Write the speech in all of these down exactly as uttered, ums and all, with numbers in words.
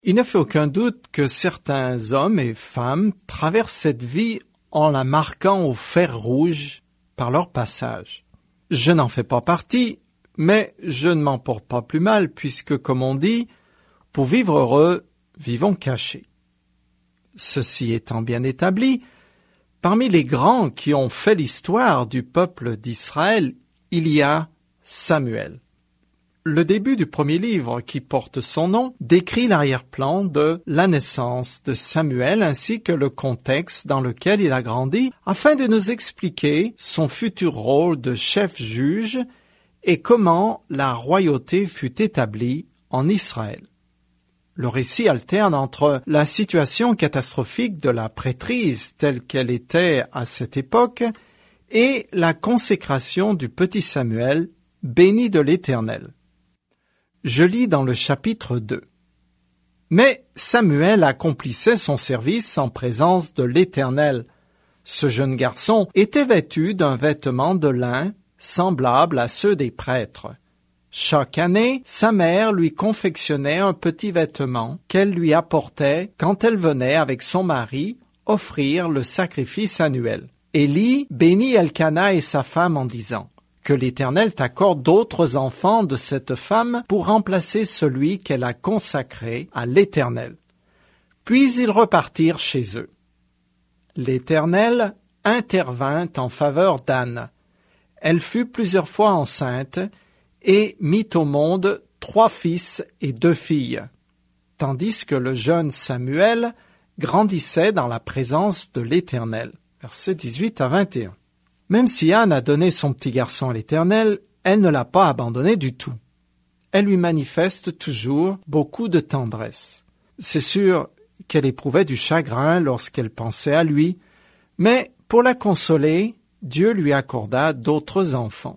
Il ne fait aucun doute que certains hommes et femmes traversent cette vie en la marquant au fer rouge par leur passage. Je n'en fais pas partie, mais je ne m'en porte pas plus mal puisque, comme on dit, pour vivre heureux, vivons cachés. Ceci étant bien établi, parmi les grands qui ont fait l'histoire du peuple d'Israël, il y a Samuel. Le début du premier livre qui porte son nom décrit l'arrière-plan de la naissance de Samuel ainsi que le contexte dans lequel il a grandi afin de nous expliquer son futur rôle de chef-juge et comment la royauté fut établie en Israël. Le récit alterne entre la situation catastrophique de la prêtrise telle qu'elle était à cette époque et la consécration du petit Samuel, béni de l'Éternel. Je lis dans le chapitre deux. Mais Samuel accomplissait son service en présence de l'Éternel. Ce jeune garçon était vêtu d'un vêtement de lin semblable à ceux des prêtres. Chaque année, sa mère lui confectionnait un petit vêtement qu'elle lui apportait quand elle venait avec son mari offrir le sacrifice annuel. Élie bénit Elkana et sa femme en disant: que l'Éternel t'accorde d'autres enfants de cette femme pour remplacer celui qu'elle a consacré à l'Éternel. Puis ils repartirent chez eux. L'Éternel intervint en faveur d'Anne. Elle fut plusieurs fois enceinte et mit au monde trois fils et deux filles, tandis que le jeune Samuel grandissait dans la présence de l'Éternel. Versets dix-huit à vingt et un. Même si Anne a donné son petit garçon à l'Éternel, elle ne l'a pas abandonné du tout. Elle lui manifeste toujours beaucoup de tendresse. C'est sûr qu'elle éprouvait du chagrin lorsqu'elle pensait à lui, mais pour la consoler, Dieu lui accorda d'autres enfants.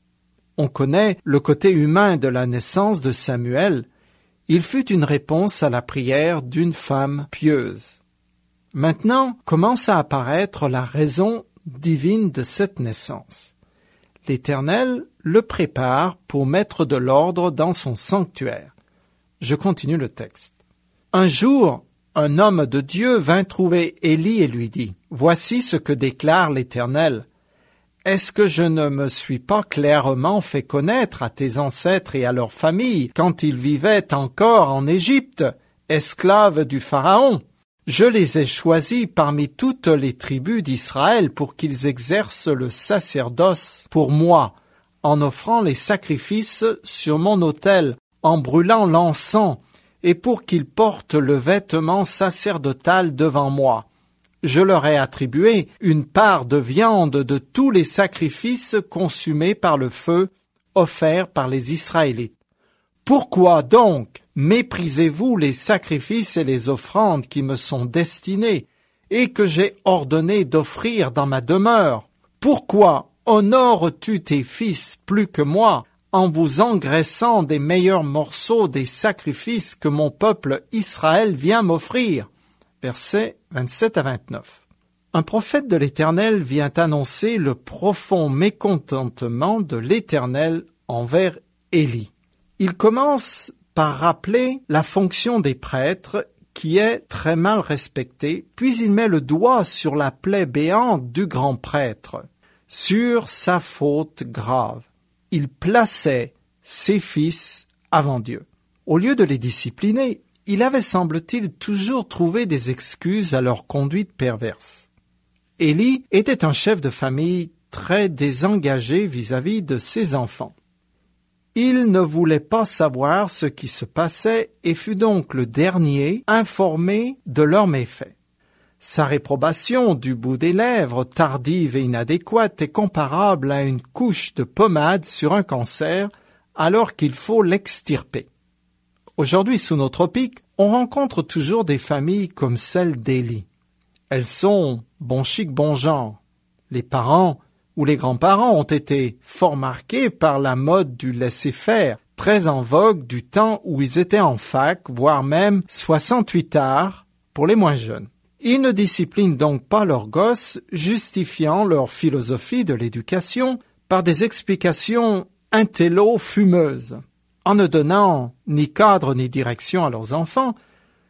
On connaît le côté humain de la naissance de Samuel. Il fut une réponse à la prière d'une femme pieuse. Maintenant commence à apparaître la raison divine de cette naissance. L'Éternel le prépare pour mettre de l'ordre dans son sanctuaire. Je continue le texte. Un jour, un homme de Dieu vint trouver Élie et lui dit: « Voici ce que déclare l'Éternel. Est-ce que je ne me suis pas clairement fait connaître à tes ancêtres et à leurs familles quand ils vivaient encore en Égypte, esclaves du Pharaon? Je les ai choisis parmi toutes les tribus d'Israël pour qu'ils exercent le sacerdoce pour moi, en offrant les sacrifices sur mon autel, en brûlant l'encens, et pour qu'ils portent le vêtement sacerdotal devant moi. Je leur ai attribué une part de viande de tous les sacrifices consumés par le feu, offerts par les Israélites. Pourquoi donc méprisez-vous les sacrifices et les offrandes qui me sont destinés et que j'ai ordonné d'offrir dans ma demeure? Pourquoi honores-tu tes fils plus que moi en vous engraissant des meilleurs morceaux des sacrifices que mon peuple Israël vient m'offrir? Versets vingt-sept à vingt-neuf. Un prophète de l'Éternel vient annoncer le profond mécontentement de l'Éternel envers Élie. Il commence par rappeler la fonction des prêtres qui est très mal respectée, puis il met le doigt sur la plaie béante du grand prêtre, sur sa faute grave. Il plaçait ses fils avant Dieu. Au lieu de les discipliner, il avait, semble-t-il, toujours trouvé des excuses à leur conduite perverse. Élie était un chef de famille très désengagé vis-à-vis de ses enfants. Il ne voulait pas savoir ce qui se passait et fut donc le dernier informé de leurs méfaits. Sa réprobation du bout des lèvres, tardive et inadéquate, est comparable à une couche de pommade sur un cancer alors qu'il faut l'extirper. Aujourd'hui, sous nos tropiques, on rencontre toujours des familles comme celle d'Élie. Elles sont bon chic, bon genre. Les parents ou les grands-parents ont été fort marqués par la mode du laisser-faire, très en vogue du temps où ils étaient en fac, voire même soixante-huit arts pour les moins jeunes. Ils ne disciplinent donc pas leurs gosses, justifiant leur philosophie de l'éducation par des explications intello fumeuses. En ne donnant ni cadre ni direction à leurs enfants,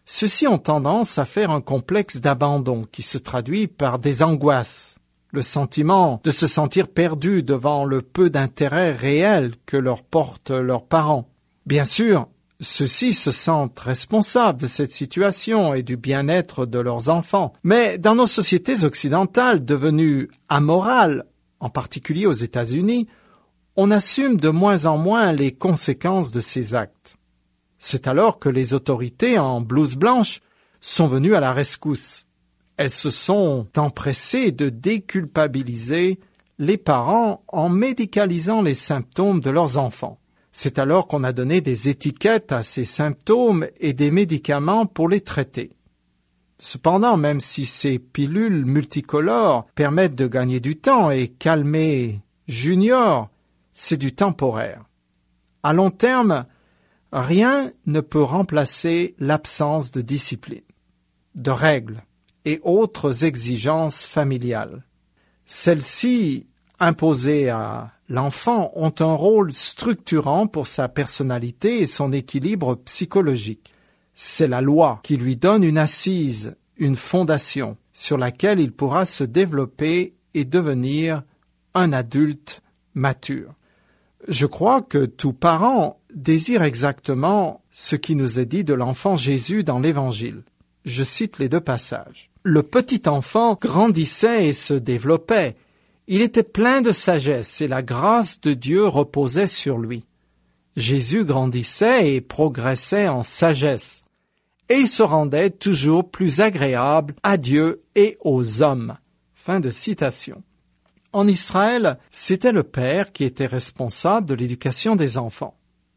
ceux-ci ont tendance à faire un complexe d'abandon qui se traduit par des angoisses, le sentiment de se sentir perdu devant le peu d'intérêt réel que leur portent leurs parents. Bien sûr, ceux-ci se sentent responsables de cette situation et du bien-être de leurs enfants. Mais dans nos sociétés occidentales devenues amorales, en particulier aux États-Unis, on assume de moins en moins les conséquences de ces actes. C'est alors que les autorités en blouse blanche sont venues à la rescousse. Elles se sont empressées de déculpabiliser les parents en médicalisant les symptômes de leurs enfants. C'est alors qu'on a donné des étiquettes à ces symptômes et des médicaments pour les traiter. Cependant, même si ces pilules multicolores permettent de gagner du temps et calmer Junior, c'est du temporaire. À long terme, rien ne peut remplacer l'absence de discipline, de règles et autres exigences familiales. Celles-ci, imposées à l'enfant, ont un rôle structurant pour sa personnalité et son équilibre psychologique. C'est la loi qui lui donne une assise, une fondation sur laquelle il pourra se développer et devenir un adulte mature. Je crois que tout parent désire exactement ce qui nous est dit de l'enfant Jésus dans l'Évangile. Je cite les deux passages. Le petit enfant grandissait et se développait. Il était plein de sagesse et la grâce de Dieu reposait sur lui. Jésus grandissait et progressait en sagesse, et il se rendait toujours plus agréable à Dieu et aux hommes. Fin de citation. En Israël, c'était le père qui était responsable de l'éducation des enfants.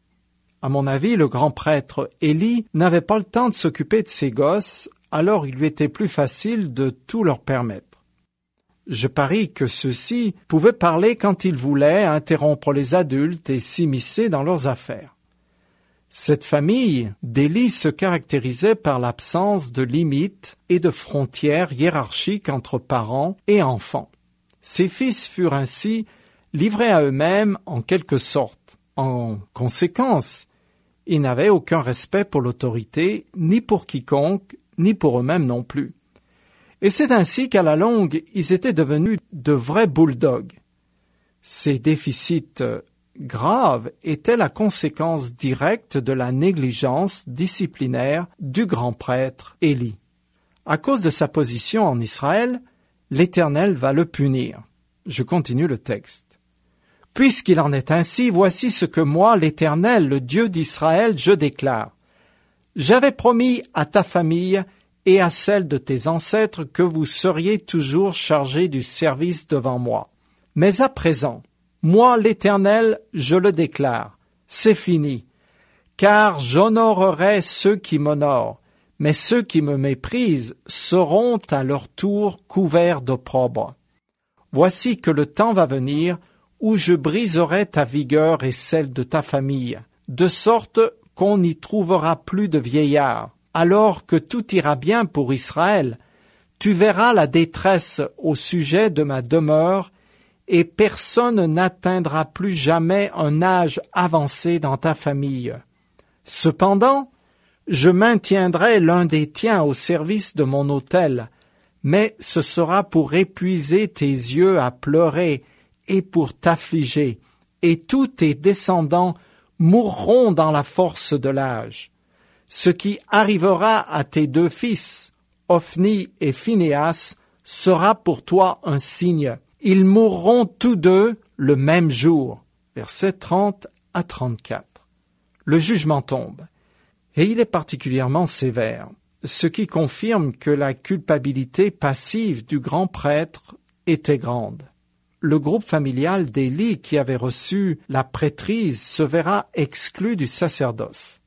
À mon avis, le grand prêtre Élie n'avait pas le temps de s'occuper de ses gosses, alors il lui était plus facile de tout leur permettre. Je parie que ceux-ci pouvaient parler quand ils voulaient, interrompre les adultes et s'immiscer dans leurs affaires. Cette famille d'Élie se caractérisait par l'absence de limites et de frontières hiérarchiques entre parents et enfants. Ses fils furent ainsi livrés à eux-mêmes en quelque sorte. En conséquence, ils n'avaient aucun respect pour l'autorité, ni pour quiconque, ni pour eux-mêmes non plus. Et c'est ainsi qu'à la longue, ils étaient devenus de vrais bulldogs. Ces déficits graves étaient la conséquence directe de la négligence disciplinaire du grand prêtre Élie. À cause de sa position en Israël, l'Éternel va le punir. Je continue le texte. « Puisqu'il en est ainsi, voici ce que moi, l'Éternel, le Dieu d'Israël, je déclare. J'avais promis à ta famille et à celle de tes ancêtres que vous seriez toujours chargés du service devant moi. Mais à présent, moi, l'Éternel, je le déclare, c'est fini, car j'honorerai ceux qui m'honorent, mais ceux qui me méprisent seront à leur tour couverts d'opprobre. Voici que le temps va venir où je briserai ta vigueur et celle de ta famille, de sorte qu'on n'y trouvera plus de vieillards. Alors que tout ira bien pour Israël, tu verras la détresse au sujet de ma demeure, et personne n'atteindra plus jamais un âge avancé dans ta famille. Cependant, je maintiendrai l'un des tiens au service de mon autel, mais ce sera pour épuiser tes yeux à pleurer et pour t'affliger, et tous tes descendants mourront dans la force de l'âge. Ce qui arrivera à tes deux fils, Ophni et Phinéas, sera pour toi un signe. Ils mourront tous deux le même jour. Versets trente à trente-quatre. Le jugement tombe, et il est particulièrement sévère, ce qui confirme que la culpabilité passive du grand prêtre était grande. Le groupe familial d'Élie qui avait reçu la prêtrise se verra exclu du sacerdoce.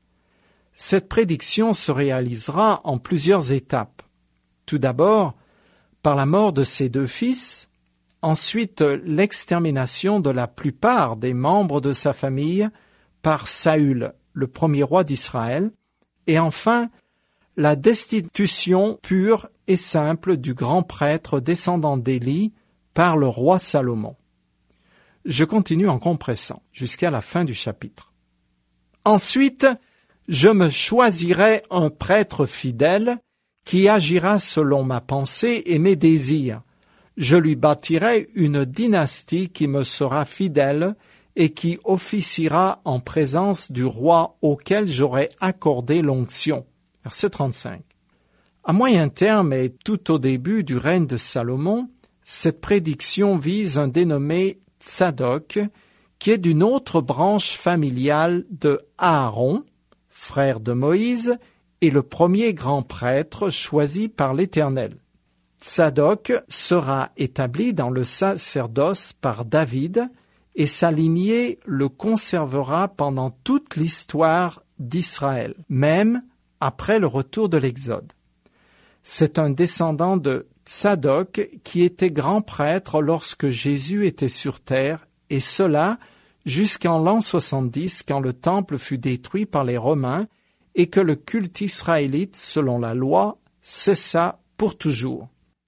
Cette prédiction se réalisera en plusieurs étapes. Tout d'abord, par la mort de ses deux fils, ensuite l'extermination de la plupart des membres de sa famille par Saül, le premier roi d'Israël, et enfin la destitution pure et simple du grand prêtre descendant d'Élie par le roi Salomon. Je continue en compressant jusqu'à la fin du chapitre. Ensuite, Je me choisirai un prêtre fidèle qui agira selon ma pensée et mes désirs. Je lui bâtirai une dynastie qui me sera fidèle et qui officiera en présence du roi auquel j'aurai accordé l'onction. Verset trente-cinq. À moyen terme et tout au début du règne de Salomon, cette prédiction vise un dénommé Tsadok, qui est d'une autre branche familiale de Aaron, frère de Moïse, et le premier grand prêtre choisi par l'Éternel. Tsadok sera établi dans le sacerdoce par David, et sa lignée le conservera pendant toute l'histoire d'Israël, même après le retour de l'Exode. C'est un descendant de Tsadok qui était grand prêtre lorsque Jésus était sur terre, et cela jusqu'en l'an soixante-dix quand le temple fut détruit par les Romains et que le culte israélite, selon la loi, cessa pour toujours.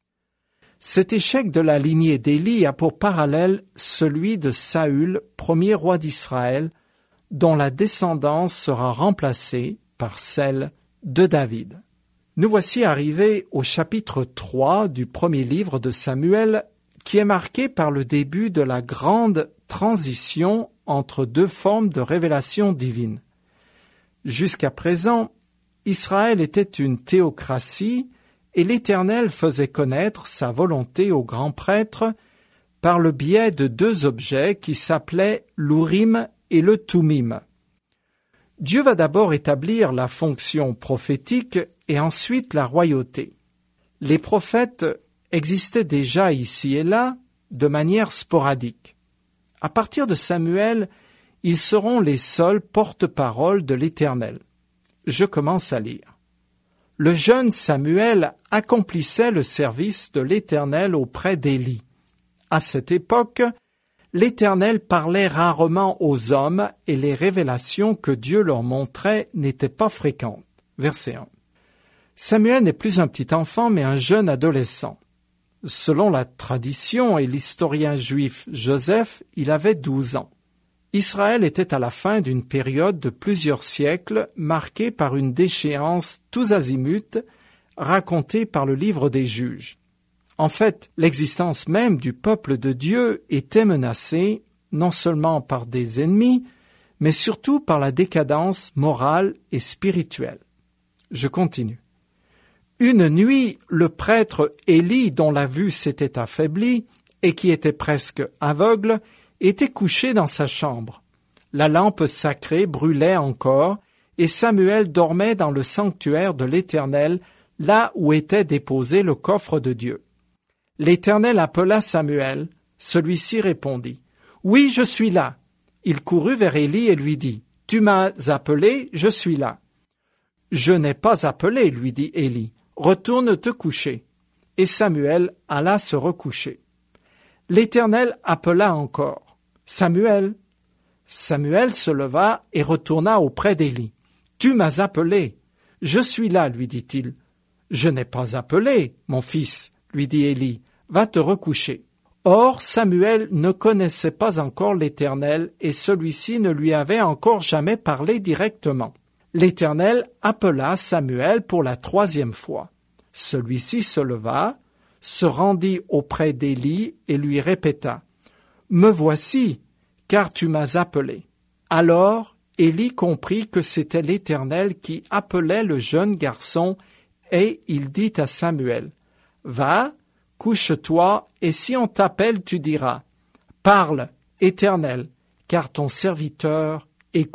Cet échec de la lignée d'Élie a pour parallèle celui de Saül, premier roi d'Israël, dont la descendance sera remplacée par celle de David. Nous voici arrivés au chapitre trois du premier livre de Samuel, qui est marqué par le début de la grande transition entre deux formes de révélation divine. Jusqu'à présent, Israël était une théocratie et l'Éternel faisait connaître sa volonté au grand prêtre par le biais de deux objets qui s'appelaient l'Urim et le Thummim. Dieu va d'abord établir la fonction prophétique et ensuite la royauté. Les prophètes existaient déjà ici et là de manière sporadique. À partir de Samuel, ils seront les seuls porte-parole de l'Éternel. Je commence à lire. Le jeune Samuel accomplissait le service de l'Éternel auprès d'Élie. À cette époque, l'Éternel parlait rarement aux hommes et les révélations que Dieu leur montrait n'étaient pas fréquentes. Verset un. Samuel n'est plus un petit enfant, mais un jeune adolescent. Selon la tradition et l'historien juif Joseph, il avait douze ans. Israël était à la fin d'une période de plusieurs siècles marquée par une déchéance tous azimuts racontée par le livre des Juges. En fait, l'existence même du peuple de Dieu était menacée non seulement par des ennemis, mais surtout par la décadence morale et spirituelle. Je continue. Une nuit, le prêtre Élie, dont la vue s'était affaiblie et qui était presque aveugle, était couché dans sa chambre. La lampe sacrée brûlait encore, et Samuel dormait dans le sanctuaire de l'Éternel, là où était déposé le coffre de Dieu. L'Éternel appela Samuel. Celui-ci répondit, « Oui, je suis là. » Il courut vers Élie et lui dit, « Tu m'as appelé, je suis là. »« Je n'ai pas appelé, lui dit Élie. Retourne te coucher. » Et Samuel alla se recoucher. L'Éternel appela encore. Samuel. Samuel se leva et retourna auprès d'Élie. « Tu m'as appelé. »« Je suis là, lui dit-il. »« Je n'ai pas appelé, mon fils, lui dit Élie. Va te recoucher. » Or, Samuel ne connaissait pas encore l'Éternel et celui-ci ne lui avait encore jamais parlé directement. L'Éternel appela Samuel pour la troisième fois. Celui-ci se leva, se rendit auprès d'Élie et lui répéta, « Me voici, car tu m'as appelé. » Alors Élie comprit que c'était l'Éternel qui appelait le jeune garçon, et il dit à Samuel, « Va, couche-toi, et si on t'appelle, tu diras, « Parle, Éternel, car ton serviteur écoute. »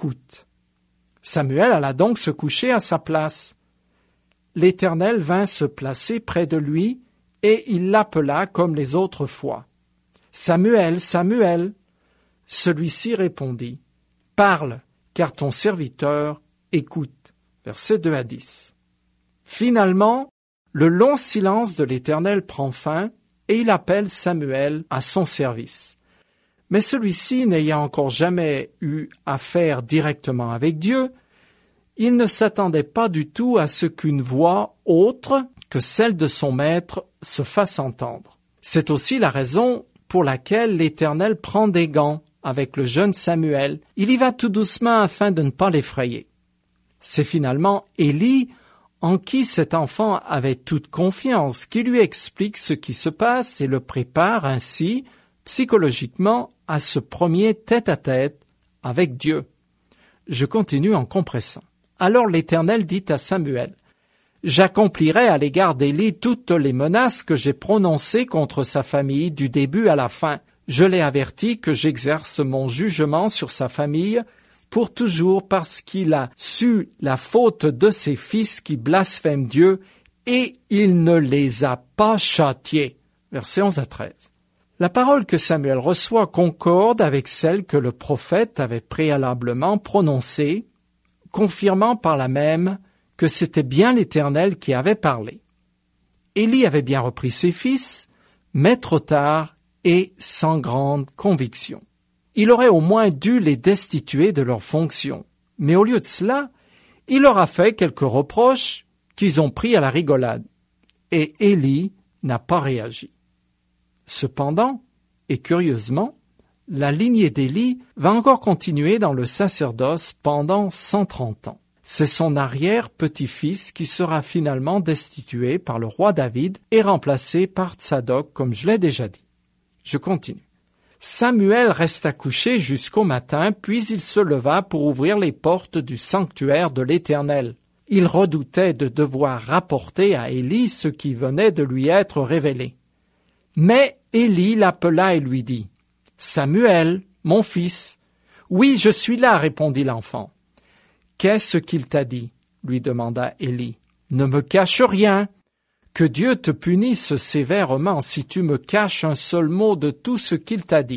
Samuel alla donc se coucher à sa place. L'Éternel vint se placer près de lui, et il l'appela comme les autres fois. « Samuel, Samuel !» Celui-ci répondit, « Parle, car ton serviteur écoute. » Versets deux à dix. Finalement, le long silence de l'Éternel prend fin, et il appelle Samuel à son service. Mais celui-ci, n'ayant encore jamais eu affaire directement avec Dieu, il ne s'attendait pas du tout à ce qu'une voix autre que celle de son maître se fasse entendre. C'est aussi la raison pour laquelle l'Éternel prend des gants avec le jeune Samuel. Il y va tout doucement afin de ne pas l'effrayer. C'est finalement Élie, en qui cet enfant avait toute confiance, qui lui explique ce qui se passe et le prépare ainsi, psychologiquement, à ce premier tête-à-tête avec Dieu. Je continue en compressant. Alors l'Éternel dit à Samuel, « J'accomplirai à l'égard d'Élie toutes les menaces que j'ai prononcées contre sa famille du début à la fin. Je l'ai averti que j'exerce mon jugement sur sa famille pour toujours parce qu'il a su la faute de ses fils qui blasphèment Dieu et il ne les a pas châtiés. » Versets onze à treize. La parole que Samuel reçoit concorde avec celle que le prophète avait préalablement prononcée, confirmant par là même que c'était bien l'Éternel qui avait parlé. Élie avait bien repris ses fils, mais trop tard et sans grande conviction. Il aurait au moins dû les destituer de leurs fonctions, mais au lieu de cela, il leur a fait quelques reproches qu'ils ont pris à la rigolade, et Élie n'a pas réagi. Cependant, et curieusement, la lignée d'Élie va encore continuer dans le sacerdoce pendant cent trente ans. C'est son arrière-petit-fils qui sera finalement destitué par le roi David et remplacé par Tsadok, comme je l'ai déjà dit. Je continue. Samuel resta couché jusqu'au matin, puis il se leva pour ouvrir les portes du sanctuaire de l'Éternel. Il redoutait de devoir rapporter à Élie ce qui venait de lui être révélé. Mais Élie l'appela et lui dit, « Samuel, mon fils. »« Oui, je suis là, répondit l'enfant. »« Qu'est-ce qu'il t'a dit ?» lui demanda Élie. « Ne me cache rien. Que Dieu te punisse sévèrement si tu me caches un seul mot de tout ce qu'il t'a dit. »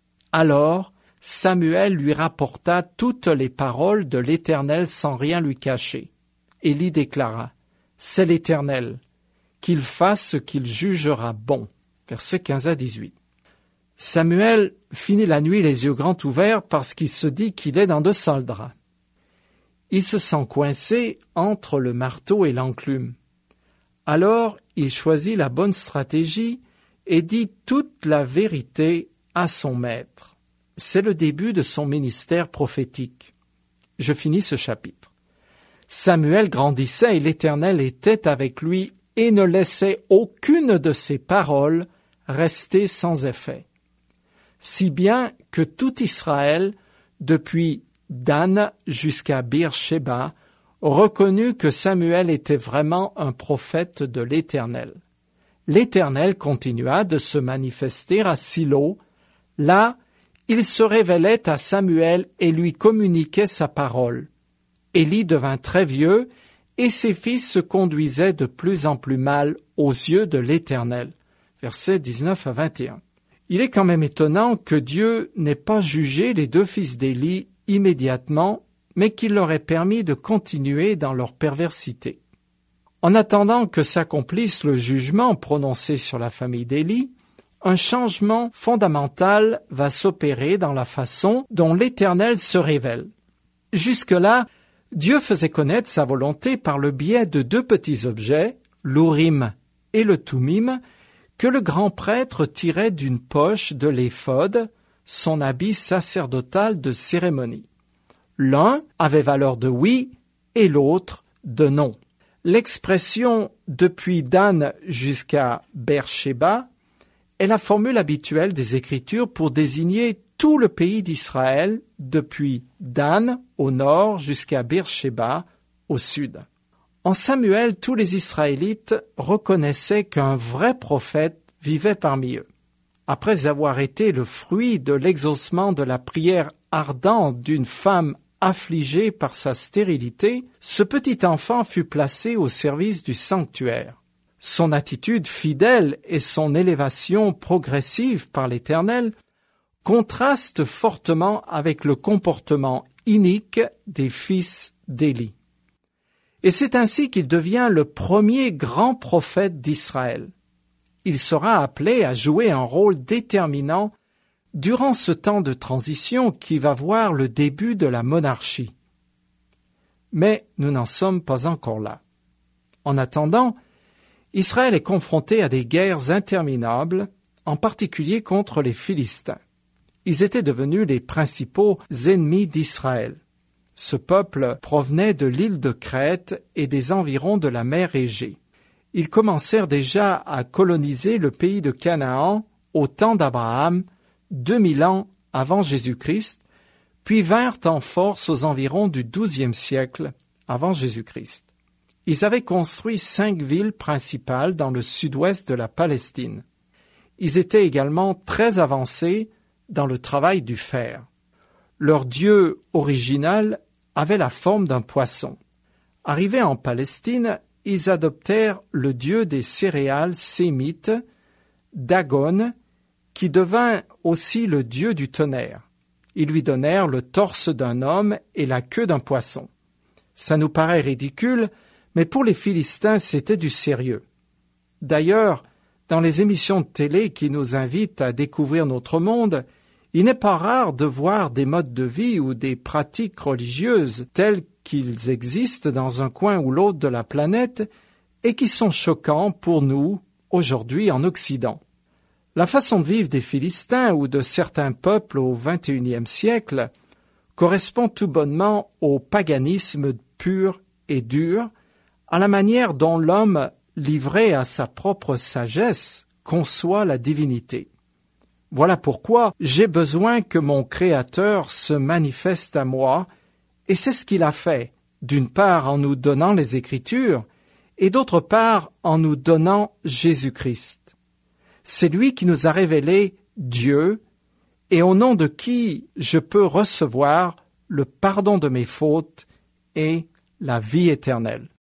Alors Samuel lui rapporta toutes les paroles de l'Éternel sans rien lui cacher. Élie déclara, « C'est l'Éternel, qu'il fasse ce qu'il jugera bon. » Versets quinze à dix-huit. Samuel finit la nuit les yeux grands ouverts parce qu'il se dit qu'il est dans de sales draps. Il se sent coincé entre le marteau et l'enclume. Alors il choisit la bonne stratégie et dit toute la vérité à son maître. C'est le début de son ministère prophétique. Je finis ce chapitre. Samuel grandissait et l'Éternel était avec lui et ne laissait aucune de ses paroles rester sans effet. Si bien que tout Israël, depuis Dan jusqu'à Beer-Sheba, reconnut que Samuel était vraiment un prophète de l'Éternel. L'Éternel continua de se manifester à Silo. Là, il se révélait à Samuel et lui communiquait sa parole. Élie devint très vieux et ses fils se conduisaient de plus en plus mal aux yeux de l'Éternel. Versets dix-neuf à vingt et un. Il est quand même étonnant que Dieu n'ait pas jugé les deux fils d'Élie immédiatement, mais qu'il leur ait permis de continuer dans leur perversité. En attendant que s'accomplisse le jugement prononcé sur la famille d'Élie, un changement fondamental va s'opérer dans la façon dont l'Éternel se révèle. Jusque-là, Dieu faisait connaître sa volonté par le biais de deux petits objets, l'Urim et le Thummim, que le grand prêtre tirait d'une poche de l'éphod, son habit sacerdotal de cérémonie. L'un avait valeur de oui et l'autre de non. L'expression « depuis Dan jusqu'à Beer-Sheba » est la formule habituelle des Écritures pour désigner tout le pays d'Israël depuis Dan au nord jusqu'à Beer-Sheba au sud. En Samuel, tous les Israélites reconnaissaient qu'un vrai prophète vivait parmi eux. Après avoir été le fruit de l'exaucement de la prière ardente d'une femme affligée par sa stérilité, ce petit enfant fut placé au service du sanctuaire. Son attitude fidèle et son élévation progressive par l'Éternel contrastent fortement avec le comportement inique des fils d'Élie. Et c'est ainsi qu'il devient le premier grand prophète d'Israël. Il sera appelé à jouer un rôle déterminant durant ce temps de transition qui va voir le début de la monarchie. Mais nous n'en sommes pas encore là. En attendant, Israël est confronté à des guerres interminables, en particulier contre les Philistins. Ils étaient devenus les principaux ennemis d'Israël. Ce peuple provenait de l'île de Crète et des environs de la mer Égée. Ils commencèrent déjà à coloniser le pays de Canaan au temps d'Abraham, deux mille ans avant Jésus-Christ, puis vinrent en force aux environs du douzième siècle avant Jésus-Christ. Ils avaient construit cinq villes principales dans le sud-ouest de la Palestine. Ils étaient également très avancés dans le travail du fer. Leur dieu original avait la forme d'un poisson. Arrivés en Palestine, ils adoptèrent le dieu des céréales sémite, Dagon, qui devint aussi le dieu du tonnerre. Ils lui donnèrent le torse d'un homme et la queue d'un poisson. Ça nous paraît ridicule, mais pour les Philistins, c'était du sérieux. D'ailleurs, dans les émissions de télé qui nous invitent à découvrir notre monde, il n'est pas rare de voir des modes de vie ou des pratiques religieuses tels qu'ils existent dans un coin ou l'autre de la planète et qui sont choquants pour nous, aujourd'hui en Occident. La façon de vivre des Philistins ou de certains peuples au vingt et unième siècle correspond tout bonnement au paganisme pur et dur, à la manière dont l'homme, livré à sa propre sagesse, conçoit la divinité. Voilà pourquoi j'ai besoin que mon Créateur se manifeste à moi, et c'est ce qu'il a fait, d'une part en nous donnant les Écritures, et d'autre part en nous donnant Jésus-Christ. C'est lui qui nous a révélé Dieu, et au nom de qui je peux recevoir le pardon de mes fautes et la vie éternelle.